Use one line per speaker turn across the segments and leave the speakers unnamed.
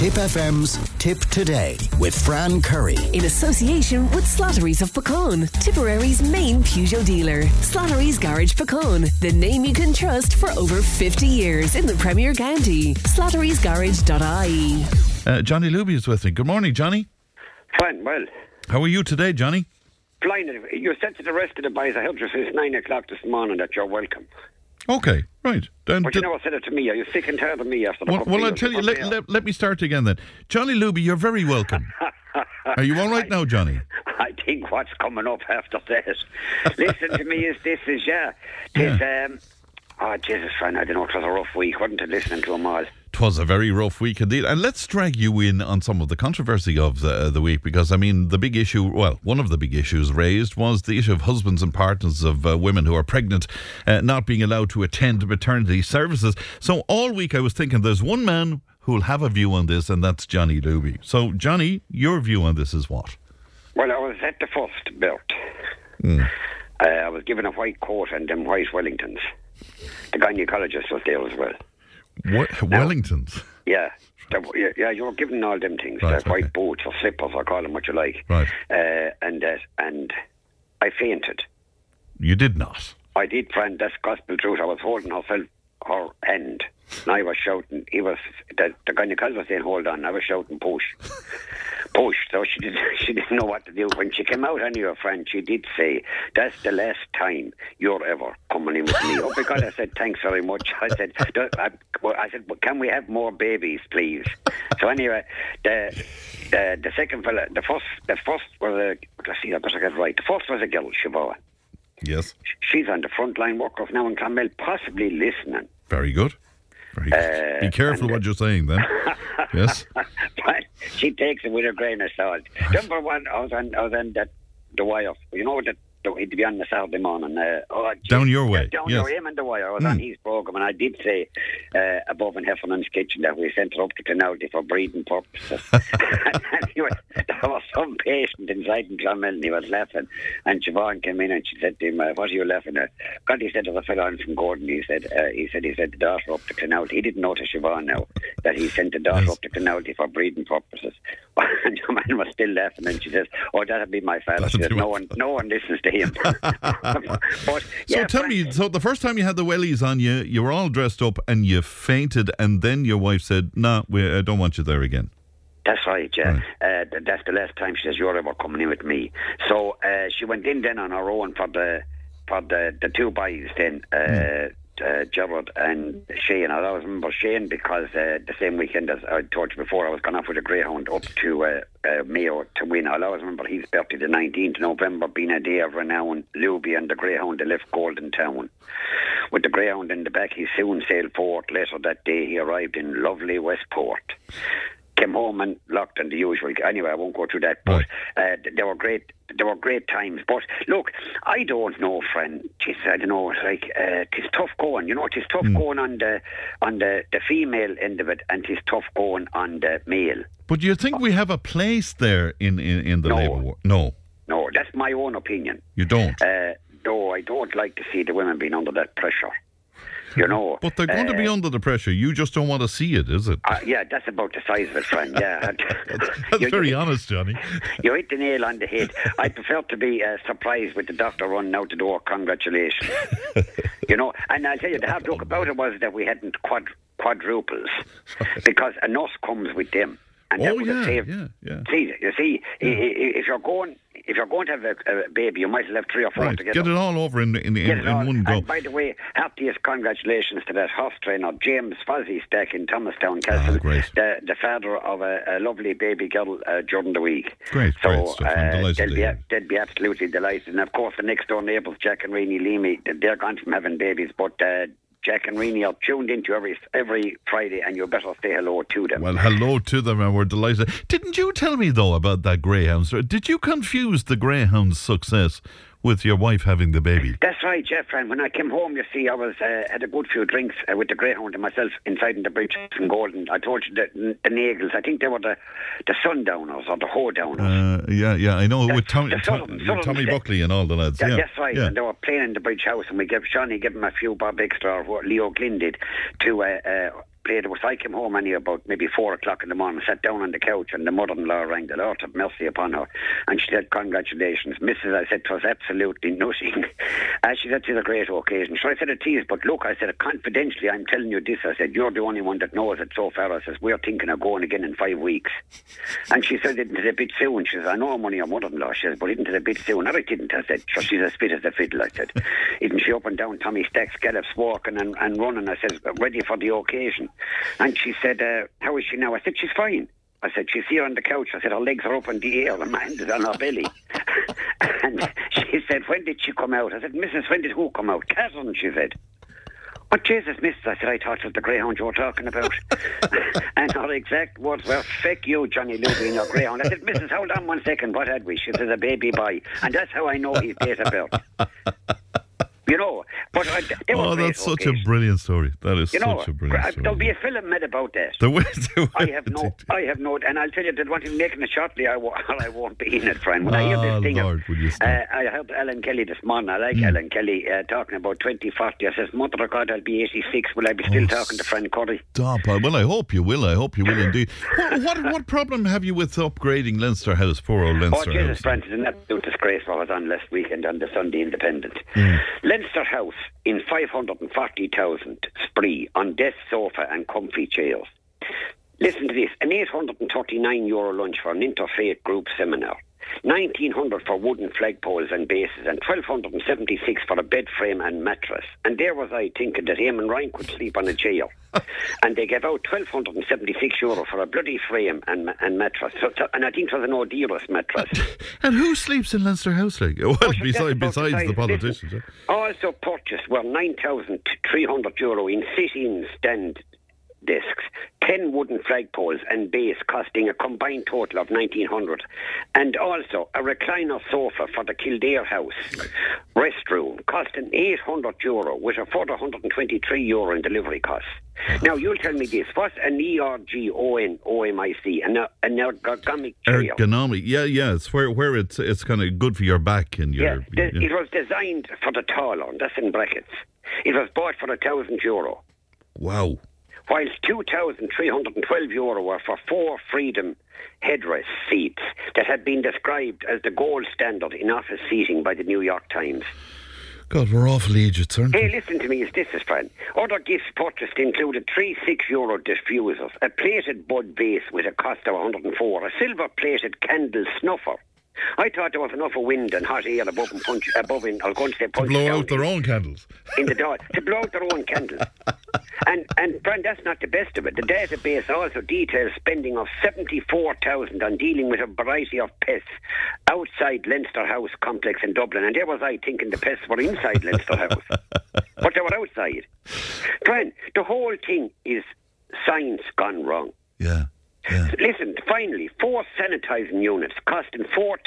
Tip FM's Tip Today with Fran Curry.
In association with Slattery's of Puckane, Tipperary's main Peugeot dealer. Slattery's Garage Puckane, the name you can trust for over 50 years in the Premier County. Slattery'sGarage.ie.
Johnny Luby is with me. Good morning, Johnny.
Fine, well.
How are you today, Johnny?
Flying. You said to the rest of the boys, I heard you since 9 o'clock this morning that you're welcome.
Okay, right. Then,
but you never said it to me. Are you sick and tired of me after the
Well, I'll tell you, let me start again then. Johnny Luby, you're very welcome. Are you all right now, Johnny?
I think what's coming up after this. Listen to me, oh, Jesus, Fran, I don't know, it was a rough week, wasn't it, listening to them all?
'Twas a very rough week indeed. And let's drag you in on some of the controversy of the week, because, I mean, the big issue, well, one of the big issues raised was the issue of husbands and partners of women who are pregnant not being allowed to attend maternity services. So all week I was thinking there's one man who'll have a view on this, and that's Johnny Luby. So, Johnny, your view on this is what?
Well, I was at the first birth. I was given a white coat and them white Wellingtons. The gynaecologist was there as well.
What? Wellingtons?
Yeah. You were given all them things,
right,
white boots or slippers, or call them what you like.
Right.
And I fainted.
You did not?
I did, friend. That's gospel truth. I was holding her hand, and I was shouting. The gynaecologist was saying, "Hold on." I was shouting, "Push, push." So she didn't know what to do. When she came out on your friend, she did say, "That's the last time you're ever coming in with me." Oh, because I said, "Thanks very much." I said, "Can we have more babies, please?" So anyway, the second fella, the first was a. Let's see, I better get right. The first was a girl, Siobhan.
Yes.
She's on the front line workers now in Clonmel, possibly listening.
Very good. Very good. Be careful what you're saying then. Yes.
But she takes it with a grain of salt. Number one, I was on the wire. You know that he'd be on the Saturday morning.
Down your way.
Down
yes.
your him and the wire. I was on his programme, and I did say above in Heffernan's kitchen that we sent her up to Clonoulty for breeding purposes. and there was some patient inside in Clonmel, and he was laughing. And Siobhan came in and she said to him, "What are you laughing at?" God, he said, "There's a fellow on from Gordon." He said the daughter up to Clonoulty. He didn't know to Siobhan now that he sent the daughter up to Clonoulty for breeding purposes. And the man was still laughing, and she says, "Oh, that'd be my father." She says, no one listens to him. But,
so tell me, so the first time you had the wellies on you were all dressed up and you fainted, and then your wife said, "No, I don't want you there again."
That's right, yeah. Right. That's the last time she says you're ever coming in with me. So she went in then on her own for the two boys then. Gerard and Shane. I always remember Shane because the same weekend as I told you before, I was gone off with a greyhound up to Mayo to win. I always remember his birthday, the 19th of November, being a day of renown. Luby and the greyhound, they left Golden Town. With the greyhound in the back, he soon sailed forth. Later that day, he arrived in lovely Westport. Came home and locked on the usual. Anyway, I won't go through that. But they were great. They were great times. But look, I don't know, friend. I don't know. It's tough going. You know, it's tough going on the female end of it, and it's tough going on the male.
But do you think we have a place there in the labour war? No,
that's my own opinion.
You don't.
No, I don't like to see the women being under that pressure. You know,
but they're going to be under the pressure. You just don't want to see it, is it?
Yeah, that's about the size of it, friend. Yeah,
that's very honest, Johnny.
You hit the nail on the head. I prefer to be surprised with the doctor running out the door. Congratulations. You know, and I'll tell you, the hard joke about it was that we hadn't quadruples because a nurse comes with them. And that would have saved. Yeah. See, you see, if you're going to have a baby, you might have 3 or 4 together.
Get it all over in one go.
And by the way, heartiest congratulations to that horse trainer, James Fozzie Stack in Thomastown Castle, the father of a lovely baby girl during the week.
Great stuff.
They'd be absolutely delighted. And of course, the next door neighbours, Jack and Reenie Leamy, they're gone from having babies, but Jack and Reenie are tuned into every Friday, and you better say hello to them.
Well, hello to them, and we're delighted. Didn't you tell me, though, about that greyhound? Did you confuse the greyhound's success with your wife having the baby?
That's right, Jeff. And when I came home, you see, I was had a good few drinks with the greyhound and myself inside in the bridge from Golden. I told you the Nagels. I think they were the Sundowners or the Hoedowners.
Yeah, I know. With Tommy Buckley and all the lads. Yeah,
that's right. Yeah. And they were playing in the bridge house, and Shawnee gave him a few bob extra, or what Leo Glynn did, to played it. So I came home only about maybe 4 o'clock in the morning, sat down on the couch, and the mother-in-law rang. The Lord have mercy upon her. And she said, congratulations, Mrs. I said, it was absolutely nothing. She said, it's a great occasion. So I said, it is, but look, I said, confidentially, I'm telling you this. I said, you're the only one that knows it so far. I says, we're thinking of going again in 5 weeks. And she said, isn't it a bit soon? She says, I know I'm only your mother-in-law. She says, but isn't it a bit soon? No, I didn't. I said, sure, she's as fit as a fiddle. I said, isn't she up and down Tommy Stack's scallops walking and running? I said, ready for the occasion. And she said, how is she now? I said, she's fine. I said, she's here on the couch. I said, her legs are up in the air, the hand is on her belly. And she said, when did she come out? I said, Mrs., when did who come out? Catherine, she said. What, Jesus, Mrs., I said, I thought it was the greyhound you were talking about. And her exact words were, feck you, Johnny Luby, and your greyhound. I said, Mrs., hold on 1 second, what had we? She says, a baby boy. And that's how I know his date of birth. You know, but
that's such a brilliant story. That is such a brilliant story.
There'll be a film made about that. I have no, and I'll tell you that what he's making it shortly, I won't be in it, friend. When I hear this thing,
Lord,
I heard Alan Kelly this morning. I like Alan Kelly talking about 2040. I says, Mother of God, I'll be 86. Will I be still talking to Frank Curry?
Stop. Well, I hope you will. I hope you will indeed. What problem have you with upgrading Leinster House? Poor old Leinster House.
Oh, Jesus, Francis, an absolute disgrace what was on last weekend on the Sunday Independent. Leinster House in 540,000 spree on desk, sofa and comfy chairs. Listen to this, an €839 lunch for an interfaith group seminar, 1,900 for wooden flagpoles and bases, and 1,276 for a bed frame and mattress. And there was I thinking that Eamon Ryan could sleep on a chair. And they gave out €1,276 for a bloody frame and mattress. And I think it was an O'Dearest mattress.
And who sleeps in Leinster House? Well, besides the politicians.
Also purchased were €9,300 in sit-in stand desks, 10 wooden flagpoles and base costing a combined total of 1,900, and also a recliner sofa for the Kildare House restroom costing €800 with a further €123 in delivery costs. Now you'll tell me this, what's an ERGONOMIC, an ergonomic chair?
Ergonomic, yeah, it's where it's kind of good for your back and your...
It was designed for the taller, that's in brackets. It was bought for €1,000.
Wow.
Whilst €2,312 were for 4 Freedom headrest seats that had been described as the gold standard in office seating by the New York Times.
God, we're awful idiots, aren't we?
Hey, listen to me, this is fun. Other gifts purchased included 3 €6 diffusers, a plated bud vase with a cost of 104, a silver-plated candle snuffer. I thought there was enough of wind and hot air above and I was going to say punch
to blow out their own candles.
In the door, to blow out their own candles. And Brian, that's not the best of it. The database also details spending of 74,000 on dealing with a variety of pests outside Leinster House complex in Dublin. And there was I thinking the pests were inside Leinster House. But they were outside. Brian, the whole thing is science gone wrong.
Yeah.
Listen, finally, 4 sanitising units costing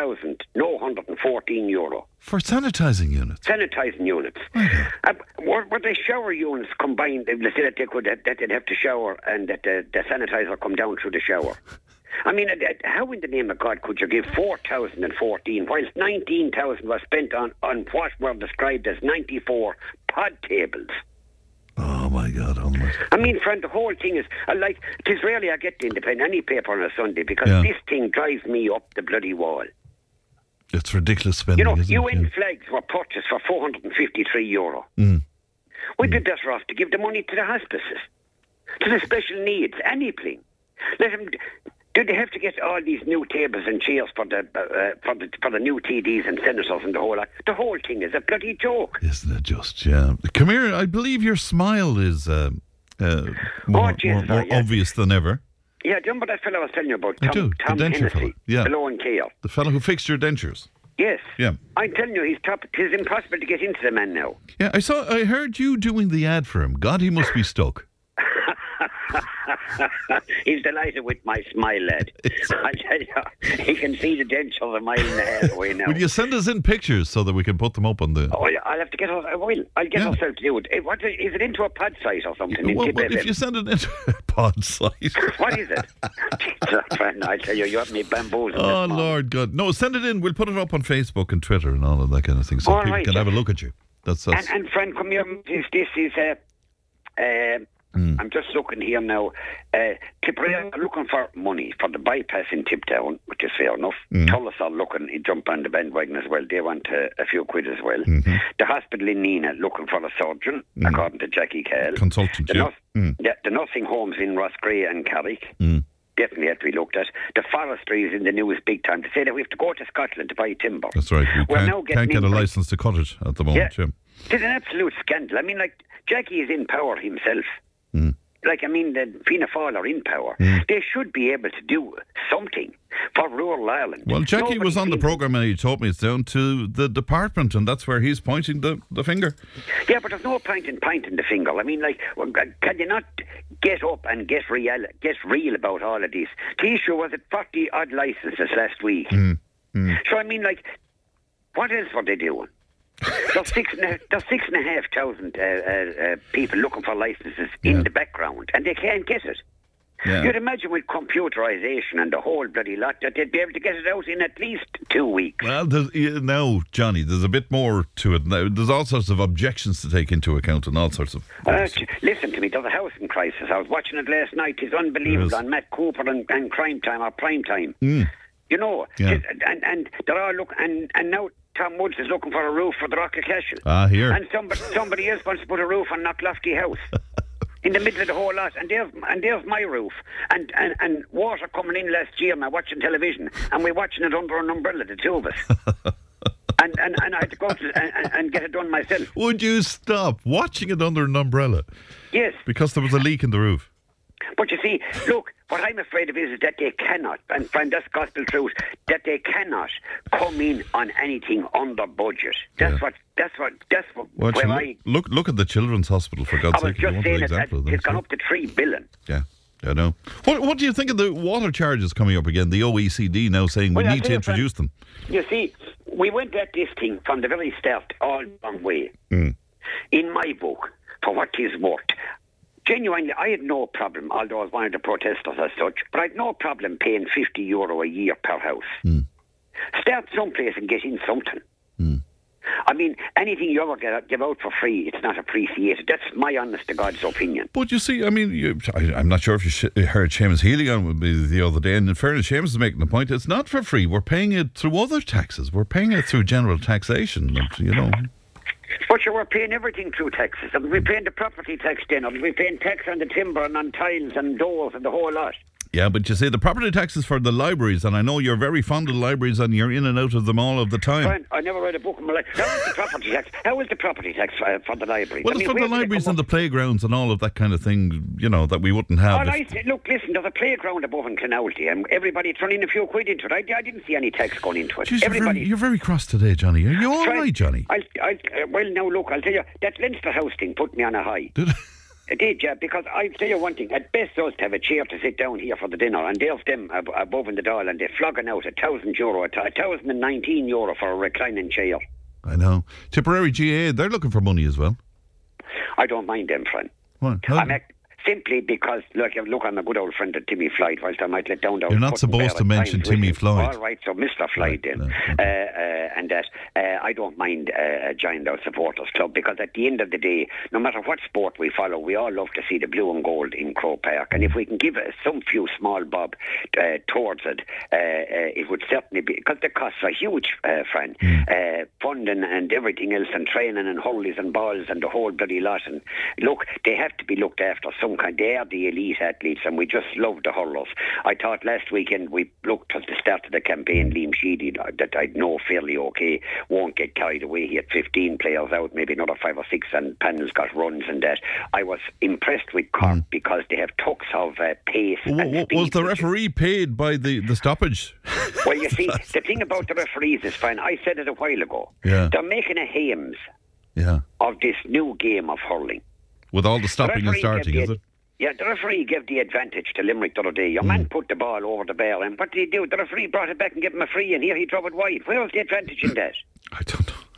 €4,914.
For sanitising units?
Sanitising units. Were the shower units combined? They said that they'd have to shower and that the sanitiser come down through the shower. I mean, how in the name of God could you give 4,014 whilst 19,000 was spent on what were described as 94 pod tables?
Oh my God, almost.
I mean, friend, the whole thing is like, it is rarely I get the Independent, any paper on a Sunday, because this thing drives me up the bloody wall.
It's ridiculous spending, isn't it?
UN flags were purchased for €453. We'd be better off to give the money to the hospices, to the special needs, anything. Let them... Do they have to get all these new tables and chairs for the new TDs and senators and the whole lot? The whole thing is a bloody joke.
Isn't it just, yeah. Come here, I believe your smile is more obvious than ever.
Yeah, do you remember that fellow I was telling you about?
Tom the denture
Hennessy, below in Kale.
The fellow who fixed your dentures.
Yes.
Yeah.
I'm telling you, he's top. It is impossible to get into the man now.
Yeah, I heard you doing the ad for him. God, he must be stuck.
He's delighted with my smile, lad. I tell you, he can see the dentures a mile and a half away now.
Will you send us in pictures so that we can put them up on the...
Oh, I'll have to get... I will. I'll get myself to do it. What, is it into a pod site or something?
Well, if you send it into a pod site...
What is it? I tell you, you have me bamboozled.
Oh, Lord God. No, send it in. We'll put it up on Facebook and Twitter and all of that kind of thing, so people can have a look at you. That's...
And friend, come here. This is... I'm just looking here now. Tipperary are looking for money for the bypass in Tiptown, which is fair enough. Tullis are looking, jump on the bandwagon as well. They want a few quid as well. The hospital in Nina looking for a surgeon, according to Jackie Cale.
Consultant,
the nursing homes in Roscrea and Carrick. Definitely have to be looked at. The forestry is in the news big time to say that we have to go to Scotland to buy timber.
That's right. We can't get a licence to cut it at the moment.
Yeah. It's an absolute scandal. I mean, like, Jackie is in power himself. Like, I mean, the Fianna Fáil are in power. They should be able to do something for rural Ireland.
Well, Jackie was on the programme and he told me it's down to the department, and that's where he's pointing the finger.
Yeah, but there's no point in pointing the finger. I mean, like, can you not get up and get real about all of this? The issue was at 40-odd licences last week. So, I mean, like, what else were they doing? There's 6,500 people looking for licences in the background, and they can't get it. Yeah. You'd imagine with computerisation and the whole bloody lot that they'd be able to get it out in at least 2 weeks.
Well, now, Johnny, there's a bit more to it now. There's all sorts of objections to take into account and all sorts of...
listen to me, there's a housing crisis. I was watching it last night. It's unbelievable on Matt Cooper and Crime Time or Prime Time. You know, and they're all and now... Tom Woods is looking for a roof for the Rock of Cashel.
Here.
And somebody else wants to put a roof on Knocklofty House. In the middle of the whole lot. And there's my roof. And water coming in last year, and I'm watching television. And we're watching it under an umbrella, the two of us. and I had to go and get it done myself.
Would you stop watching it under an umbrella?
Yes.
Because there was a leak in the roof.
But you see, look, what I'm afraid of is that they cannot, and find that's gospel truth, that they cannot come in on anything under budget. That's what.
Look at the Children's Hospital, for God's sake.
I was just saying that it's gone up to 3 billion.
Yeah, I know. What do you think of the water charges coming up again? The OECD now saying we need to introduce them.
You see, we went at this thing from the very start all the wrong way. In my book, for what is worth. Genuinely, I had no problem, although I was one of the protesters as such, but I had no problem paying €50 a year per house. Start someplace and get in something. I mean, anything you ever give out for free, it's not appreciated. That's my honest to God's opinion.
But you see, I mean, I'm not sure if you heard Seamus Healy on with me the other day, and in fairness, Seamus is making the point, it's not for free. We're paying it through other taxes. We're paying it through general taxation, you know.
But you were paying everything through taxes. And we're paying the property tax then, and we're paying tax on the timber and on tiles and doors and the whole lot.
Yeah, but you see, the property tax is for the libraries, and I know you're very fond of libraries and you're in and out of them all of the time.
Fine. I never read a book in my life. How is the property tax? How is the property tax for the libraries?
Well, it's for the libraries and the playgrounds and all of that kind of thing, you know, that we wouldn't have.
Look, listen, there's a playground above in Clownalty, and everybody thrown in a few quid into it. I didn't see any tax going into it.
Jeez, you're very cross today, Johnny. Are you all right, Johnny?
Well, now, look, I'll tell you, that Leinster House thing put me on a high.
Did it?
It did, yeah, because I'll tell you one thing. At best, us to have a chair to sit down here for the dinner, and there's them above in the dial, and they're flogging out €1,000, €1,019 for a reclining chair.
I know. Tipperary GAA, they're looking for money as well.
I don't mind them, friend.
What?
Simply because, look, I'm a good old friend of Timmy Floyd, whilst I might let down...
You're not supposed to mention Timmy Floyd.
All right, so Mr. Floyd then. No, okay. And that I don't mind joining our supporters club, because at the end of the day, no matter what sport we follow, we all love to see the blue and gold in Croke Park. And if we can give some few small bob towards it, it would certainly be... Because the costs are huge, friend. Funding and everything else, and training and hurleys and balls and the whole bloody lot. And look, they have to be looked after some kind. They are the elite athletes, and we just love the hurlers. I thought last weekend we looked at the start of the campaign, Liam Sheedy, that I'd know fairly okay, won't get carried away. He had 15 players out, maybe another 5 or 6, and panels got runs and that. I was impressed with Cork because they have tucks of pace and speed. Was
the referee paid by the stoppage?
Well, you see, the thing about the referees is fine. I said it a while ago.
Yeah.
They're making a Hames of this new game of hurling.
With all the stopping and starting, is it?
Yeah, the referee gave the advantage to Limerick the other day. Your man put the ball over the bar, and what did he do? The referee brought it back and gave him a free, and here he drove it wide. Where was the advantage in that?
I don't know.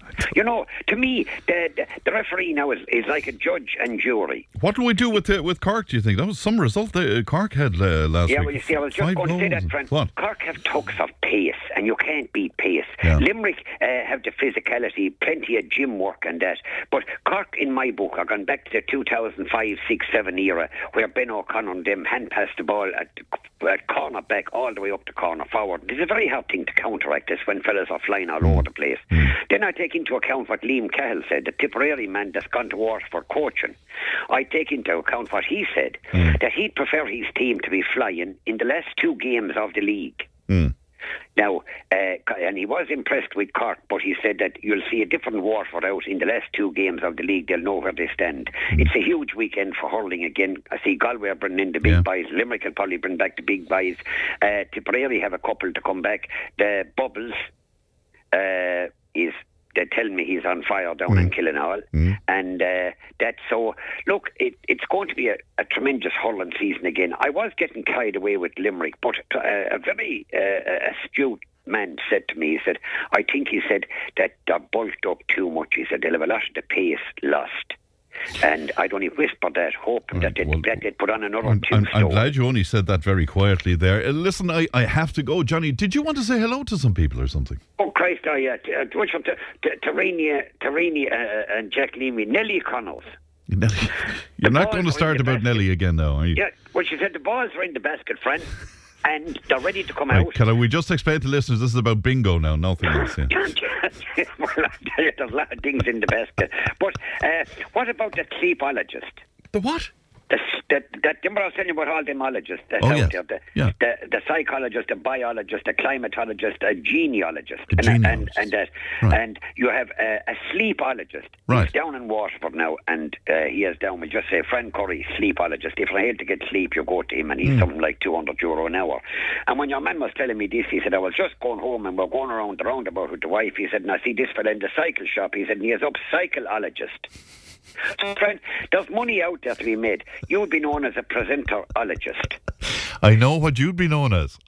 You know, to me, the referee now is like a judge and jury.
What do we do with Cork, do you think? That was some result that Cork had last week.
Yeah, well, you see, I was just going to say that, friend.
What?
Cork have tucks of pace, and you can't beat pace.
Yeah.
Limerick have the physicality, plenty of gym work and that. But Cork, in my book, are gone back to the 2005, 6, 7 era, where Ben O'Connor and them hand passed the ball at corner back all the way up to corner forward. It's a very hard thing to counteract this when fellas are flying all over the place. Then I take into account what Liam Cahill said, the Tipperary man that's gone to Waterford coaching. I take into account what he said, that he'd prefer his team to be flying in the last 2 games of the league. Now, and he was impressed with Cork, but he said that you'll see a different Waterford out in the last 2 games of the league. They'll know where they stand. It's a huge weekend for hurling again. I see Galway are bringing in the big boys. Limerick will probably bring back the big boys. Tipperary have a couple to come back. The Bubbles they're telling me he's on fire down in Killinall. And that's so, look, it's going to be a tremendous hurling season again. I was getting carried away with Limerick, but a very astute man said to me, he said, I think he said that they're bulked up too much. He said they'll have a lot of the pace lost. And I'd only whispered that, hoping that they'd put on another 2 stone.
I'm glad you only said that very quietly there. Listen, I have to go. Johnny, did you want to say hello to some people or something?
Oh, Christ, which one? Tarini and Jack Leamy, Nellie Connells.
You're not going to start about Nellie again now, are you?
Yeah, well, she said the balls are in the basket, friend, and they're ready to come out.
We just explain to listeners this is about bingo now, nothing else. Yeah.
Well, I tell you, there's a lot of things in the basket. But what about the sleepologist?
The what?
Remember I was telling you about all them ologists that's out there. The psychologist, the biologist, the climatologist, a genealogist. And you have a sleepologist.
Right.
He's down in Waterford now, and he is down with, just say, Fran Curry, sleepologist. If you're here to get sleep, you go to him, and he's something like €200 an hour. And when your man was telling me this, he said, I was just going home, and we're going around the roundabout with the wife. He said, and I see this fella in the cycle shop. He said, and he is up psychologist. So, friend, there's money out there to be made. You would be known as a presenterologist.
I know what you'd be known as.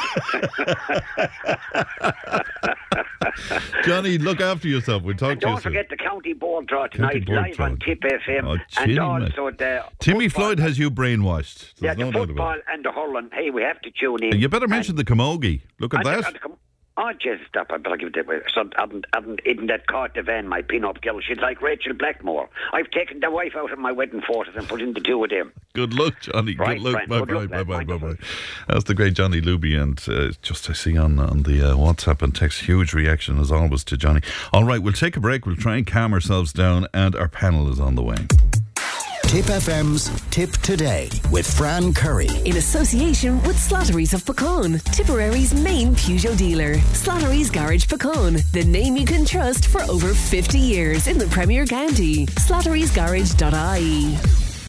Johnny, look after yourself. We'll talk to you soon.
Don't forget the county board draw tonight, live on Tip FM.
And also
the
Timmy Floyd has you brainwashed.
There's the football and the hurling. Hey, we have to tune in.
You better mention the camogie. Look at that.
Oh, Jesus, stop. I better give it away. So, isn't that caught the van, my pin-up girl? She's like Rachel Blackmore. I've taken the wife out of my wedding photos and put in the 2 of them.
Good luck, Johnny.
Right,
good luck.
Bye-bye.
That's the great Johnny Luby. And just I see on the WhatsApp and text, huge reaction as always to Johnny. All right, we'll take a break. We'll try and calm ourselves down. And our panel is on the way.
Tip FM's Tip Today with Fran Curry.
In association with Slattery's of Puckane, Tipperary's main Peugeot dealer. Slattery's Garage Puckane, the name you can trust for over 50 years in the Premier County. Slattery'sGarage.ie